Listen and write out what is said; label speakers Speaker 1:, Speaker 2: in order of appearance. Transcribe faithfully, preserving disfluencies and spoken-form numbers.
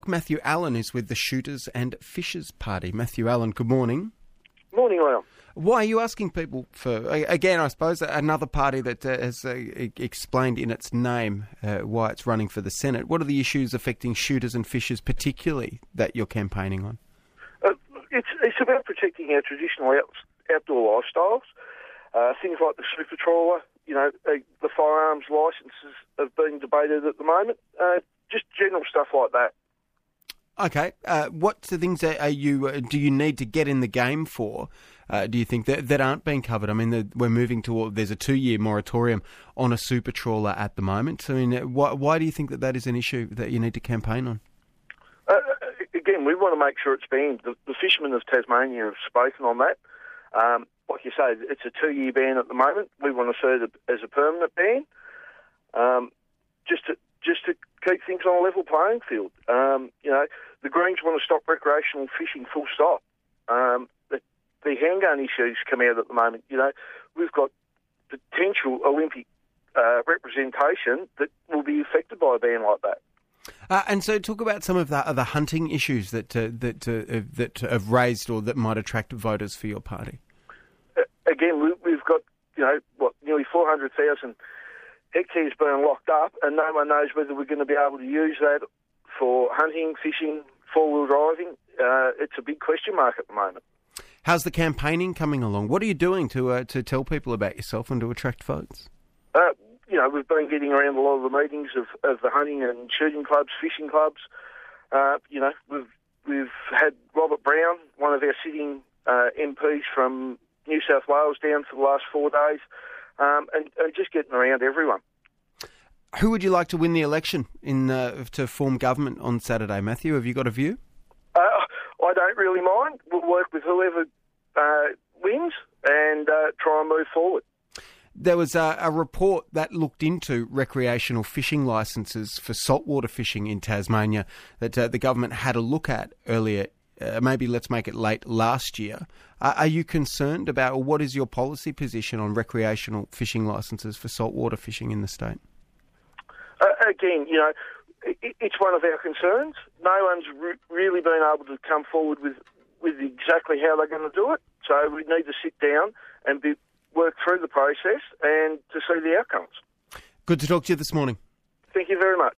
Speaker 1: Matthew Allen is with the Shooters and Fishers Party. Matthew Allen, good morning.
Speaker 2: Morning, Liam.
Speaker 1: Why are you asking people for, again, I suppose, another party that uh, has uh, explained in its name uh, why it's running for the Senate? What are the issues affecting shooters and fishers particularly that you're campaigning on?
Speaker 2: Uh, it's it's about protecting our traditional out, outdoor lifestyles. Uh, things like the super trawler, you know, uh, the firearms licences are being debated at the moment. Uh, just general stuff like that.
Speaker 1: Okay, uh, what things are, are you? Uh, do you need to get in the game for? Uh, do you think that that aren't being covered? I mean, the, we're moving toward. There's a two-year moratorium on a super trawler at the moment. So, I mean, why, why do you think that that is an issue that you need to campaign on?
Speaker 2: Uh, again, we want to make sure it's banned. The, the fishermen of Tasmania have spoken on that. Um, like you say, it's a two-year ban at the moment. We want to see it as a permanent ban, um, just to just to keep things on a level playing field. Um, you know, the Greens want to stop recreational fishing full stop. Um, the, the handgun issues come out at the moment. You know, we've got potential Olympic uh, representation that will be affected by a ban like that.
Speaker 1: Uh, and so, talk about some of the other hunting issues that uh, that uh, that have raised or that might attract voters for your party.
Speaker 2: Uh, again, we, we've got you know what nearly four hundred thousand hectares being locked up, and no one knows whether we're going to be able to use that for hunting, fishing, four-wheel driving. Uh, it's a big question mark at the moment.
Speaker 1: How's the campaigning coming along? What are you doing to uh, to tell people about yourself and to attract votes?
Speaker 2: Uh, you know, we've been getting around a lot of the meetings of, of the hunting and shooting clubs, fishing clubs. Uh, you know, we've we've had Robert Brown, one of our sitting uh, M Ps from New South Wales, down for the last four days. Um, and, and just getting around everyone.
Speaker 1: Who would you like to win the election in uh, to form government on Saturday, Matthew? Have you got a view?
Speaker 2: Uh, I don't really mind. We'll work with whoever uh, wins and uh, try and move forward.
Speaker 1: There was a, a report that looked into recreational fishing licences for saltwater fishing in Tasmania that uh, the government had a look at earlier. Uh, maybe let's make it late last year. Uh, are you concerned about, or what is your policy position on recreational fishing licences for saltwater fishing in the state?
Speaker 2: Uh, again, you know, it, it's one of our concerns. No one's re- really been able to come forward with, with exactly how they're going to do it. So we need to sit down and be, work through the process and to see the outcomes.
Speaker 1: Good to talk to you this morning.
Speaker 2: Thank you very much.